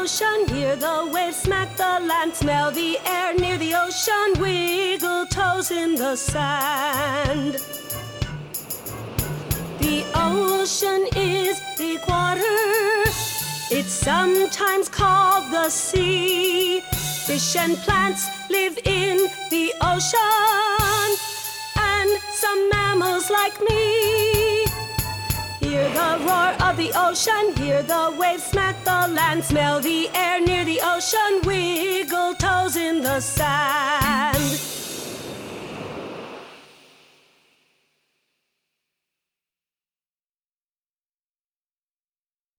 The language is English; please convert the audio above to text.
ocean, hear the waves smack the land, smell the air near the ocean, wiggle toes in the sand. The ocean is big water, it's sometimes called the sea. Fish and plants live in the ocean, and some mammals like me. Hear the roar of the ocean, hear the waves smack the land, smell the air near the ocean, wiggle toes in the sand.